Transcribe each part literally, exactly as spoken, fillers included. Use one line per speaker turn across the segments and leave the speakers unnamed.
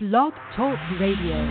Blog Talk Radio.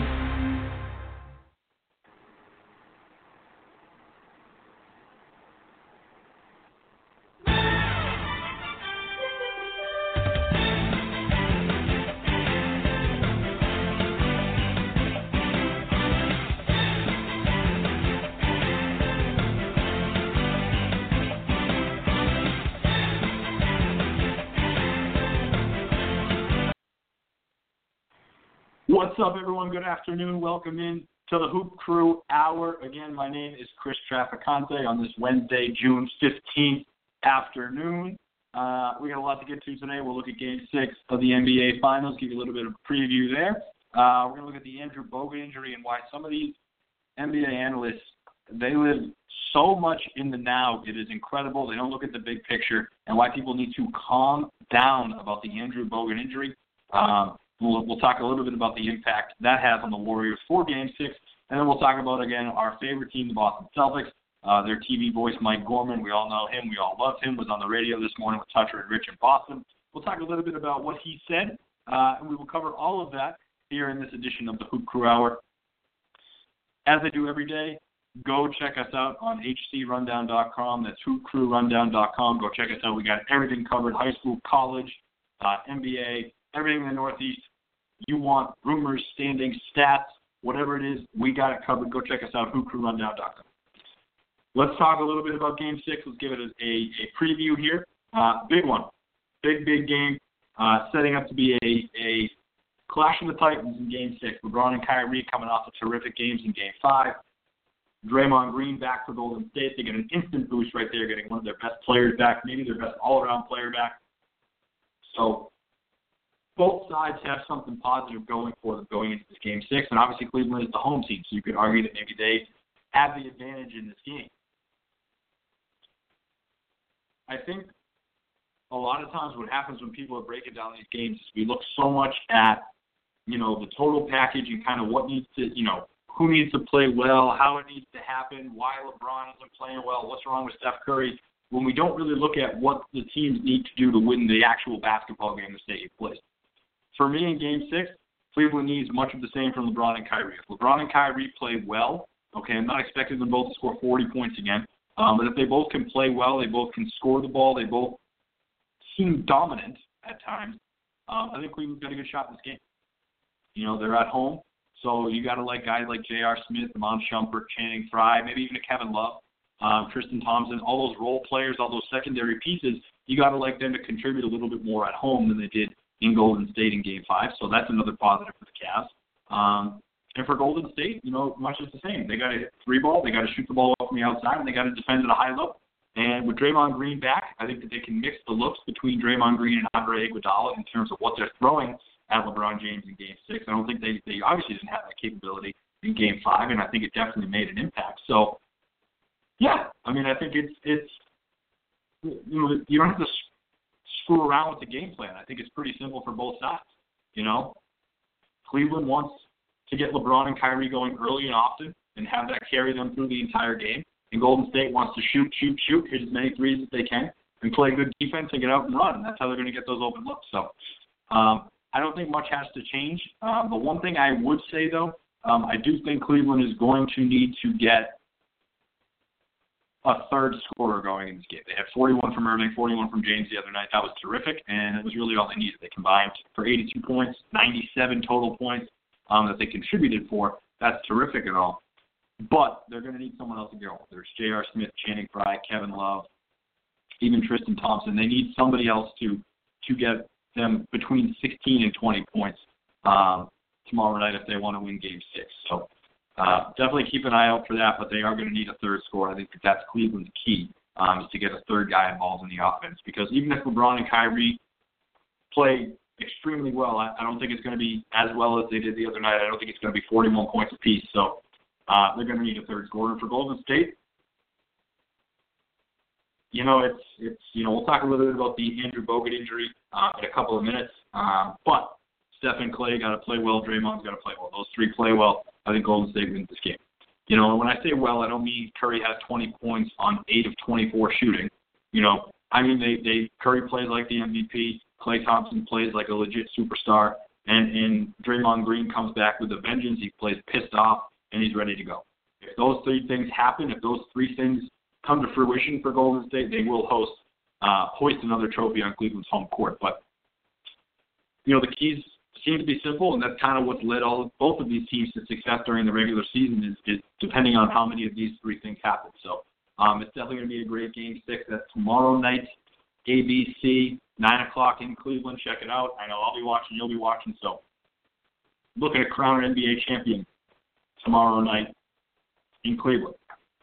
What's up, everyone? Good afternoon. Welcome in to the Hoop Crew Hour. Again, my name is Chris Traficante on this Wednesday, June fifteenth afternoon. Uh, we got a lot to get to today. We'll look at Game six of the N B A Finals, give you a little bit of a preview there. Uh, we're going to look at the Andrew Bogut injury and why some of these N B A analysts, they live so much in the now. It is incredible. They don't look at the big picture, and why people need to calm down about the Andrew Bogut injury. Um, We'll, we'll talk a little bit about the impact that has on the Warriors for Game six, and then we'll talk about, again, our favorite team, the Boston Celtics. Uh, their T V voice, Mike Gorman, we all know him, we all love him, was on the radio this morning with Toucher and Rich in Boston. We'll talk a little bit about what he said, uh, and we will cover all of that here in this edition of the Hoop Crew Hour. As I do every day, go check us out on H C rundown dot com. That's hoop crew rundown dot com. Go check us out. We got everything covered, high school, college, uh, N B A, everything in the Northeast. You want rumors, standings, stats, whatever it is, we got it covered. Go check us out, hoop crew rundown dot com. Let's talk a little bit about Game six. Let's give it a, a, a preview here. Uh, big one. Big, big game. Uh, setting up to be a, a clash of the Titans in Game six. LeBron and Kyrie coming off of terrific games in Game five. Draymond Green back for Golden State. They get an instant boost right there, getting one of their best players back, maybe their best all-around player back. So both sides have something positive going for them going into this Game six, and obviously Cleveland is the home team, so you could argue that maybe they have the advantage in this game. I think a lot of times what happens when people are breaking down these games is we look so much at, you know, the total package and kind of what needs to, you know, who needs to play well, how it needs to happen, why LeBron isn't playing well, what's wrong with Steph Curry, when we don't really look at what the teams need to do to win the actual basketball game that's taking place. For me in Game six, Cleveland needs much of the same from LeBron and Kyrie. If LeBron and Kyrie play well, okay, I'm not expecting them both to score forty points again, um, but if they both can play well, they both can score the ball, they both seem dominant at times, um, I think Cleveland's got a good shot in this game. You know, they're at home, so you got to like guys like J R. Smith, Iman Shumpert, Channing Frye, maybe even a Kevin Love, um, Tristan Thompson, all those role players, all those secondary pieces, you got to like them to contribute a little bit more at home than they did in Golden State in Game five, so that's another positive for the Cavs. Um, and for Golden State, you know, much is the same. They got to hit the three ball, they got to shoot the ball from the outside, and they got to defend at a high level. And with Draymond Green back, I think that they can mix the looks between Draymond Green and Andre Iguodala in terms of what they're throwing at LeBron James in Game six. I don't think they, they obviously didn't have that capability in Game five, and I think it definitely made an impact. So, yeah, I mean, I think it's, it's you know, you don't have to screw around with the game plan. I think it's pretty simple for both sides. You know, Cleveland wants to get LeBron and Kyrie going early and often and have that carry them through the entire game. And Golden State wants to shoot, shoot, shoot, hit as many threes as they can, and play good defense and get out and run. And that's how they're going to get those open looks. So um, I don't think much has to change. Um, but one thing I would say, though, um, I do think Cleveland is going to need to get a third scorer going in this game. They had forty-one from Irving, forty-one from James the other night. That was terrific, and it was really all they needed. They combined for eighty-two points, ninety-seven total points um, that they contributed for. That's terrific and all. But they're going to need someone else to go. There's J R. Smith, Channing Frye, Kevin Love, even Tristan Thompson. They need somebody else to to get them between sixteen and twenty points um, tomorrow night if they want to win Game six. So Uh, definitely keep an eye out for that, but they are going to need a third scorer. I think that that's Cleveland's key, um, is to get a third guy involved in the offense. Because even if LeBron and Kyrie play extremely well, I, I don't think it's going to be as well as they did the other night. I don't think it's going to be forty-one points apiece. So uh, they're going to need a third scorer. And for Golden State, you know, it's, it's you know, we'll talk a little bit about the Andrew Bogut injury uh, in a couple of minutes. Um, but Steph and Clay got to play well. Draymond's got to play well. Those three play well. I think Golden State wins this game. You know, and when I say well, I don't mean Curry has twenty points on eight of twenty-four shooting. You know, I mean they, they Curry plays like the M V P. Klay Thompson plays like a legit superstar. and, and Draymond Green comes back with a vengeance. He plays pissed off, and he's ready to go. If those three things happen, if those three things come to fruition for Golden State, they will host, uh, hoist another trophy on Cleveland's home court. But, you know, the keys seem to be simple, and that's kind of what's led all both of these teams to success during the regular season is, is depending on how many of these three things happen. So um, it's definitely going to be a great game six. That's tomorrow night, A B C, nine o'clock in Cleveland. Check it out. I know I'll be watching, you'll be watching. So looking to crown an N B A champion tomorrow night in Cleveland.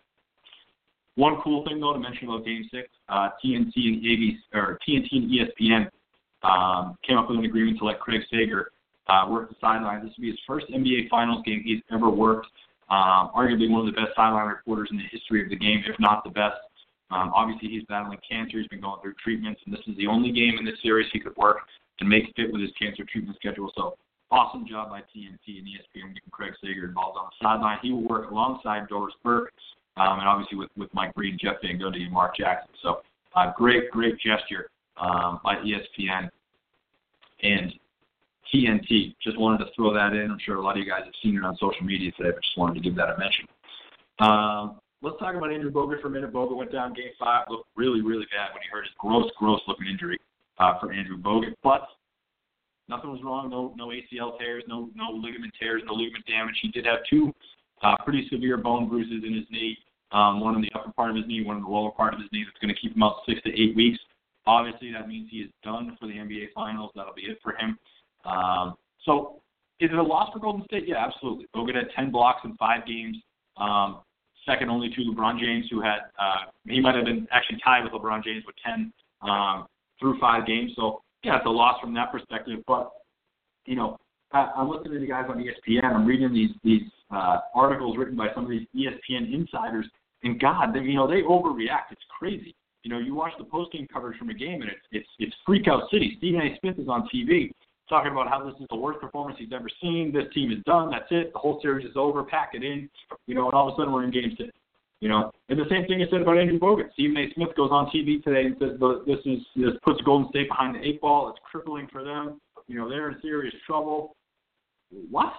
One cool thing, though, to mention about Game Six, uh, T N T and A B C or T N T and E S P N um, came up with an agreement to let Craig Sager uh, work the sideline. This will be his first N B A Finals game he's ever worked. Um, arguably one of the best sideline reporters in the history of the game, if not the best. Um, obviously, he's battling cancer. He's been going through treatments, and this is the only game in this series he could work and make fit with his cancer treatment schedule. So, awesome job by T N T and E S P N getting Craig Sager involved on the sideline. He will work alongside Doris Burke, um, and obviously with, with Mike Reed, Jeff Van Gundy, and Mark Jackson. So, uh, great, great gesture um, by E S P N and T N T. Just wanted to throw that in. I'm sure a lot of you guys have seen it on social media today, but just wanted to give that a mention. Um, let's talk about Andrew Bogut for a minute. Bogut went down game five, looked really, really bad when he hurt his gross, gross-looking injury uh, for Andrew Bogut. But nothing was wrong. No, no A C L tears, no, no ligament tears, no ligament damage. He did have two uh, pretty severe bone bruises in his knee, um, one in the upper part of his knee, one in the lower part of his knee. That's going to keep him out six to eight weeks. Obviously, that means he is done for the N B A Finals. That'll be it for him. Um, so, is it a loss for Golden State? Yeah, absolutely. Bogut had ten blocks in five games, um, second only to LeBron James, who had uh, he might have been actually tied with LeBron James with ten um, through five games. So, yeah, it's a loss from that perspective. But, you know, I, I'm listening to the guys on E S P N. I'm reading these these uh, articles written by some of these E S P N insiders, and God, they, you know, they overreact. It's crazy. You know, you watch the postgame coverage from a game, and it's it's it's freakout city. Stephen A. Smith is on T V talking about how this is the worst performance he's ever seen. This team is done. That's it. The whole series is over. Pack it in. You know, and all of a sudden we're in game six. You know, and the same thing is said about Andrew Bogut. Stephen A. Smith goes on T V today and says this is this puts Golden State behind the eight ball. It's crippling for them. You know, they're in serious trouble. What?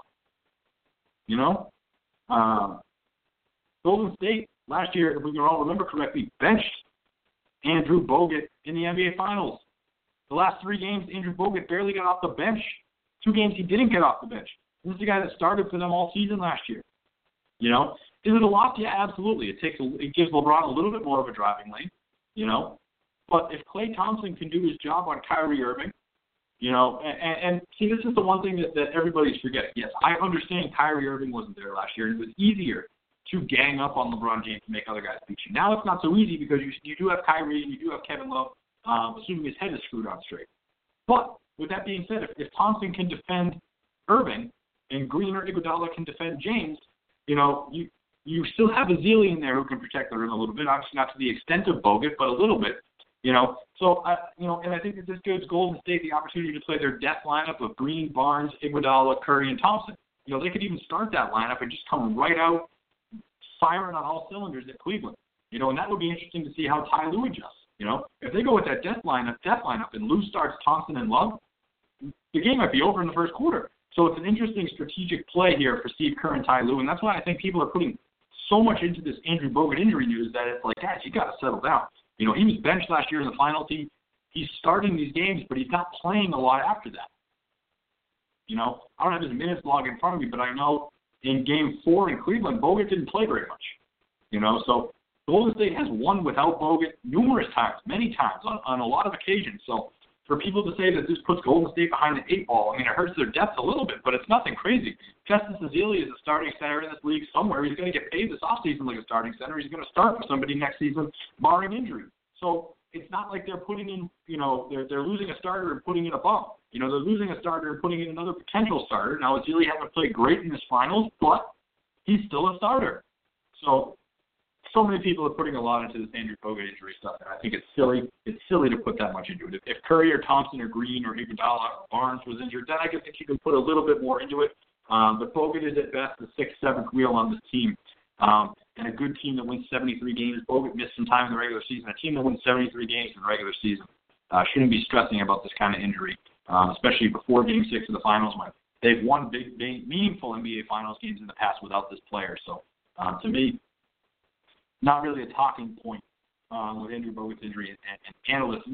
You know, um, Golden State last year, if we can all remember correctly, benched Andrew Bogut in the N B A Finals. The last three games, Andrew Bogut barely got off the bench. Two games he didn't get off the bench. This is the guy that started for them all season last year. You know, is it a loss? Yeah, absolutely. It takes a, it gives LeBron a little bit more of a driving lane. You know, but if Klay Thompson can do his job on Kyrie Irving, you know, and, and see, this is the one thing that, that everybody's forgetting. Yes, I understand Kyrie Irving wasn't there last year, and it was easier to gang up on LeBron James to make other guys beat you. Now it's not so easy because you you do have Kyrie and you do have Kevin Love, um, assuming his head is screwed on straight. But with that being said, if, if Thompson can defend Irving and Green or Iguodala can defend James, you know, you you still have a Zealy in there who can protect the rim a little bit, obviously not to the extent of Bogut, but a little bit. You know, so I, you know, and I think that this gives Golden State the opportunity to play their death lineup of Green, Barnes, Iguodala, Curry, and Thompson. You know, they could even start that lineup and just come right out firing on all cylinders at Cleveland. You know, and that would be interesting to see how Ty Lue adjusts. You know, if they go with that death lineup, death lineup, and Lue starts Thompson and Love, the game might be over in the first quarter. So it's an interesting strategic play here for Steve Kerr and Ty Lue, and that's why I think people are putting so much into this Andrew Bogut injury news that it's like, guys, you got to settle down. You know, he was benched last year in the final team. He's starting these games, but he's not playing a lot after that. You know, I don't have his minutes log in front of me, but I know in game four in Cleveland, Bogut didn't play very much. You know, so Golden State has won without Bogut numerous times, many times, on, on a lot of occasions. So for people to say that this puts Golden State behind the eight ball, I mean, it hurts their depth a little bit, but it's nothing crazy. Justin Ezeli is a starting center in this league somewhere. He's going to get paid this offseason like a starting center. He's going to start for somebody next season, barring injury. So it's not like they're putting in, you know, they're they're losing a starter and putting in a bum. You know, they're losing a starter and putting in another potential starter. Now, Ezeli hasn't played great in this finals, but he's still a starter. So, so many people are putting a lot into this Andrew Bogut injury stuff, and I think it's silly. It's silly to put that much into it. If, if Curry or Thompson or Green or Iguodala or Barnes was injured, then I guess you can put a little bit more into it. Um, but Bogut is at best the sixth, seventh wheel on this team. Um, and a good team that wins seventy-three games. Bogut missed some time in the regular season. A team that wins seventy-three games in the regular season uh, shouldn't be stressing about this kind of injury um, especially before Game Six of the Finals. When they've won big, big, meaningful N B A Finals games in the past without this player. So, um, to me, not really a talking point um, with Andrew Bogut's injury, and, and analysts,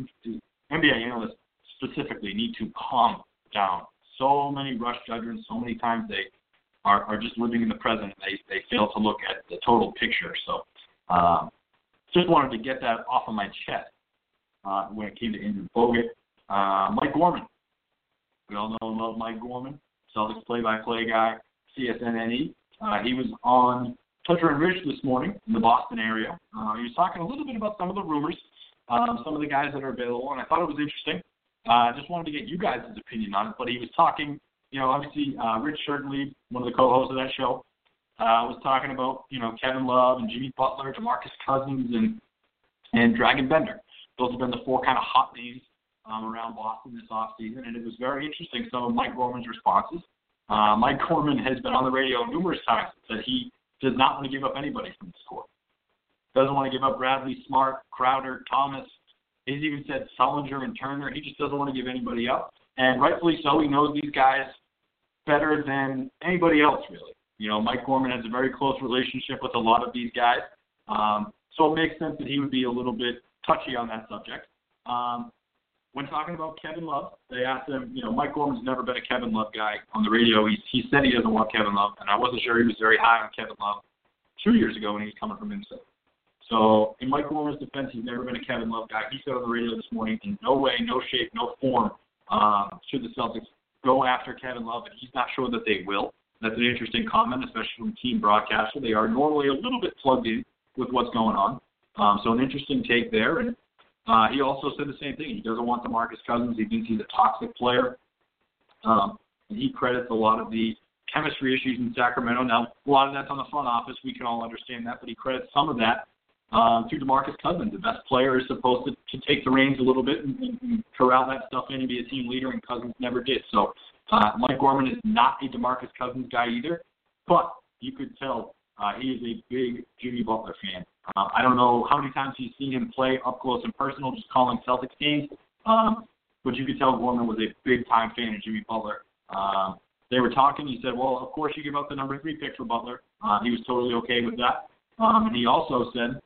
N B A analysts specifically, need to calm down. So many rush judgments, so many times they are, are just living in the present. They they fail to look at the total picture. So, um, just wanted to get that off of my chest uh, when it came to Andrew Bogut. Uh, Mike Gorman. We all know and love Mike Gorman, Celtics play-by-play guy, C S N N E. Uh, he was on Toucher and Rich this morning in the Boston area. Uh, he was talking a little bit about some of the rumors, um, some of the guys that are available, and I thought it was interesting. I uh, just wanted to get you guys' opinion on it, but he was talking, you know, obviously uh, Rich Shertenlieb, one of the co-hosts of that show, uh, was talking about, you know, Kevin Love and Jimmy Butler, DeMarcus Cousins, and and Dragan Bender. Those have been the four kind of hot names um, around Boston this offseason, and it was very interesting, some of Mike Gorman's responses. Uh, Mike Gorman has been on the radio numerous times that he does not want to give up anybody from this core. Doesn't want to give up Bradley, Smart, Crowder, Thomas. He's even said Sullinger and Turner. He just doesn't want to give anybody up. And rightfully so, he knows these guys better than anybody else, really. You know, Mike Gorman has a very close relationship with a lot of these guys. Um, so it makes sense that he would be a little bit touchy on that subject. Um, when talking about Kevin Love, they asked him, you know, Mike Gorman's never been a Kevin Love guy on the radio. He, he said he doesn't want Kevin Love, and I wasn't sure he was very high on Kevin Love two years ago when he was coming from Minnesota. So in Mike Gorman's defense, he's never been a Kevin Love guy. He said on the radio this morning, in no way, no shape, no form um, should the Celtics go after Kevin Love, and he's not sure that they will. That's an interesting comment, especially from team broadcaster. They are normally a little bit plugged in with what's going on. Um, so an interesting take there. And uh, he also said the same thing. He doesn't want DeMarcus Cousins. He thinks he's a toxic player. Um, and he credits a lot of the chemistry issues in Sacramento. Now, a lot of that's on the front office. We can all understand that. But he credits some of that um, to DeMarcus Cousins. The best player is supposed to, to take the reins a little bit and, and, and corral that stuff in and be a team leader, and Cousins never did. So uh, Mike Gorman is not a DeMarcus Cousins guy either. But you could tell uh, he is a big Jimmy Butler fan. Uh, I don't know how many times he's seen him play up close and personal, just calling Celtics games. Um, but you could tell Gorman was a big-time fan of Jimmy Butler. Uh, they were talking. He said, well, of course you give up the number three pick for Butler. Uh, he was totally okay with that. Um, and he also said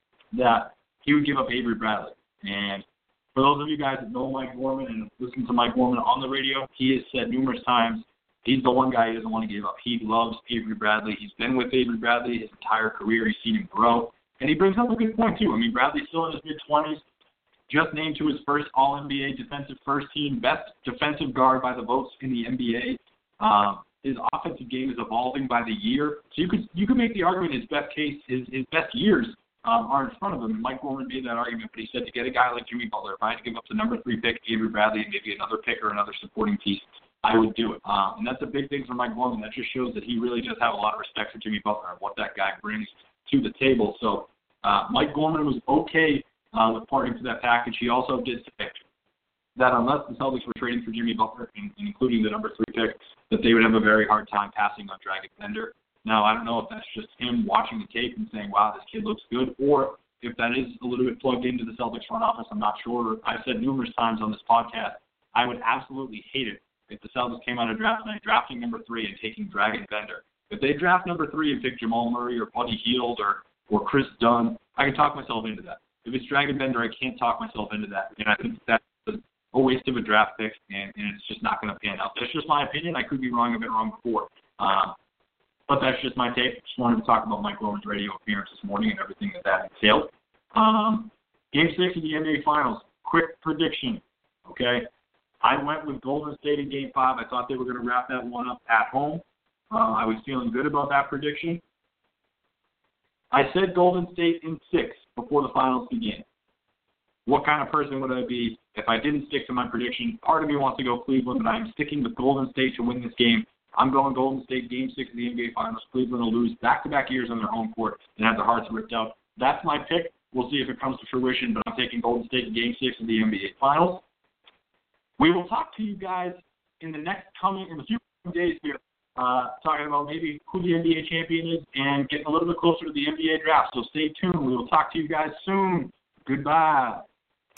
that he would give up Avery Bradley. And for those of you guys that know Mike Gorman and listen to Mike Gorman on the radio, he has said numerous times he's the one guy he doesn't want to give up. He loves Avery Bradley. He's been with Avery Bradley his entire career. He's seen him grow. And he brings up a good point, too. I mean, Bradley's still in his mid-twenties, just named to his first All N B A defensive first team, best defensive guard by the votes in the N B A. Um, his offensive game is evolving by the year. So you could you could make the argument his best case, his, his best years um, are in front of him. And Mike Gorman made that argument, but he said to get a guy like Jimmy Butler, if I had to give up the number three pick, Avery Bradley, and maybe another pick or another supporting piece, I would do it. Um, and that's a big thing for Mike Gorman. That just shows that he really does have a lot of respect for Jimmy Butler and what that guy brings to the table. So uh, Mike Gorman was okay uh, with parting to that package. He also did say that unless the Celtics were trading for Jimmy Butler, and, and including the number three pick, that they would have a very hard time passing on Dragan Bender. Now, I don't know if that's just him watching the tape and saying, wow, this kid looks good, or if that is a little bit plugged into the Celtics front office. I'm not sure. I've said numerous times on this podcast, I would absolutely hate it if the Celtics came out of draft night drafting number three and taking Dragan Bender. If they draft number three and pick Jamal Murray or Buddy Hield or, or Chris Dunn, I can talk myself into that. If it's Dragan Bender, I can't talk myself into that. And I think that's a waste of a draft pick, and, and it's just not going to pan out. That's just my opinion. I could be wrong. I've been wrong before. Um, but that's just my take. Just wanted to talk about Mike Gorman's radio appearance this morning and everything that that entailed. Um, game six of the N B A Finals. Quick prediction, okay? I went with Golden State in Game five. I thought they were going to wrap that one up at home. Uh, I was feeling good about that prediction. I said Golden State in six before the finals began. What kind of person would I be if I didn't stick to my prediction? Part of me wants to go Cleveland, but I'm sticking with Golden State to win this game. I'm going Golden State Game six of the N B A Finals. Cleveland will lose back-to-back years on their home court and have their hearts ripped out. That's my pick. We'll see if it comes to fruition, but I'm taking Golden State in Game six of the N B A Finals. We will talk to you guys in the next coming, in a few days here, uh, talking about maybe who the N B A champion is and getting a little bit closer to the N B A draft. So stay tuned. We will talk to you guys soon. Goodbye.